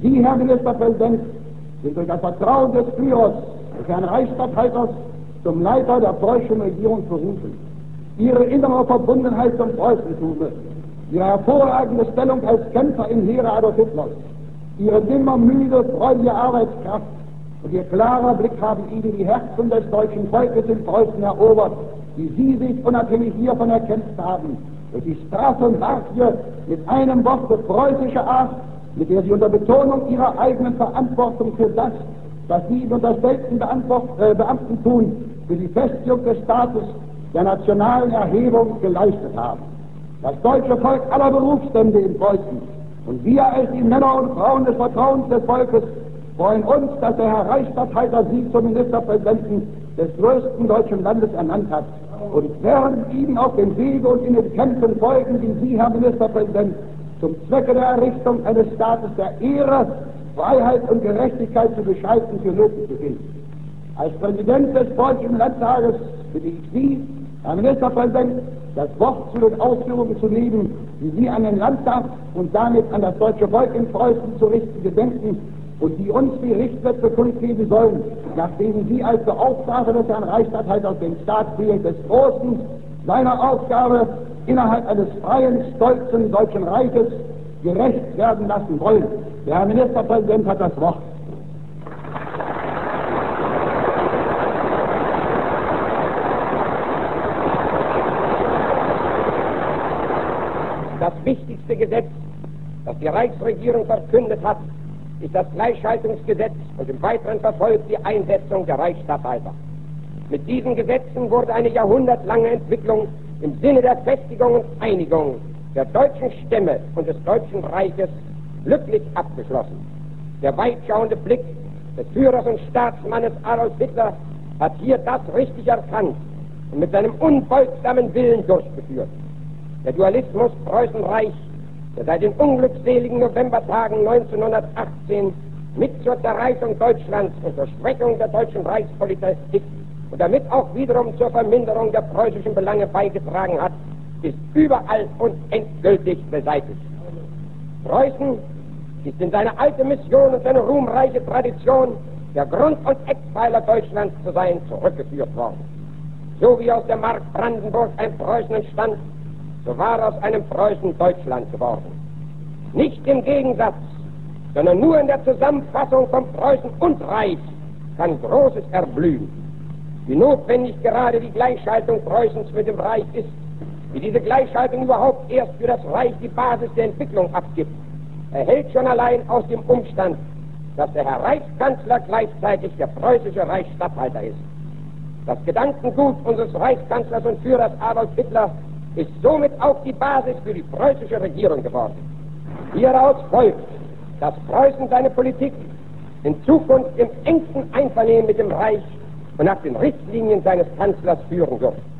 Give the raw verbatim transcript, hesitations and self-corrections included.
Sie, Herr Ministerpräsident, sind durch das Vertrauen des Führers, des Herrn Reichsstatthalters, zum Leiter der deutschen Regierung berufen. Ihre innere Verbundenheit zum Preußentum, ihre hervorragende Stellung als Kämpfer im Heere Adolf Hitlers, ihre nimmer müde, freudige Arbeitskraft und ihr klarer Blick haben ihnen die Herzen des deutschen Volkes in Preußen erobert, die sie sich unabhängig hiervon erkämpft haben, durch die straffe Marke mit einem Worte preußische Art, mit der sie unter Betonung ihrer eigenen Verantwortung für das, was sie in unterstellten äh, Beamtentum für die Festigung des Staates der nationalen Erhebung geleistet haben. Das deutsche Volk aller Berufsstände in Preußen und wir als die Männer und Frauen des Vertrauens des Volkes freuen uns, dass der Herr Reichsstatthalter Sie zum Ministerpräsidenten des größten deutschen Landes ernannt hat und werden Ihnen auf dem Wege und in den Kämpfen folgen, die Sie, Herr Ministerpräsident, zum Zwecke der Errichtung eines Staates der Ehre, Freiheit und Gerechtigkeit zu beschreiten für nötig befinden. Als Präsident des Deutschen Landtages bitte ich Sie, Herr Ministerpräsident, das Wort zu den Ausführungen zu nehmen, die Sie an den Landtag und damit an das deutsche Volk in Preußen zu richten gedenken und die uns die Richtwerte kundgeben sollen, nach denen Sie als Beauftragter des Herrn Reichsstatthalters den Staatswillen des Großen, seiner Aufgabe innerhalb eines freien, stolzen deutschen Reiches gerecht werden lassen wollen. Der Herr Ministerpräsident hat das Wort. Das wichtigste Gesetz, das die Reichsregierung verkündet hat, ist das Gleichschaltungsgesetz und im Weiteren verfolgt die Einsetzung der Reichsstatthalter. Mit diesen Gesetzen wurde eine jahrhundertlange Entwicklung im Sinne der Festigung und Einigung der deutschen Stämme und des Deutschen Reiches glücklich abgeschlossen. Der weitschauende Blick des Führers und Staatsmannes Adolf Hitler hat hier das richtig erkannt und mit seinem unbeugsamen Willen durchgeführt. Der Dualismus Preußen-Reich, der seit den unglückseligen Novembertagen neunzehnhundertachtzehn mit zur Zerreißung Deutschlands und zur Schwächung der deutschen Reichspolitik und damit auch wiederum zur Verminderung der preußischen Belange beigetragen hat, ist überall und endgültig beseitigt. Preußen ist in seine alte Mission und seine ruhmreiche Tradition, der Grund- und Eckpfeiler Deutschlands zu sein, zurückgeführt worden. So wie aus der Mark Brandenburg ein Preußen entstand, so war aus einem Preußen Deutschland geworden. Nicht im Gegensatz, sondern nur in der Zusammenfassung von Preußen und Reich kann Großes erblühen. Wie notwendig gerade die Gleichschaltung Preußens mit dem Reich ist, wie diese Gleichschaltung überhaupt erst für das Reich die Basis der Entwicklung abgibt, erhält schon allein aus dem Umstand, dass der Herr Reichskanzler gleichzeitig der preußische Reichsstatthalter ist. Das Gedankengut unseres Reichskanzlers und Führers Adolf Hitler ist somit auch die Basis für die preußische Regierung geworden. Hieraus folgt, dass Preußen seine Politik in Zukunft im engsten Einvernehmen mit dem Reich und nach den Richtlinien seines Kanzlers führen wird.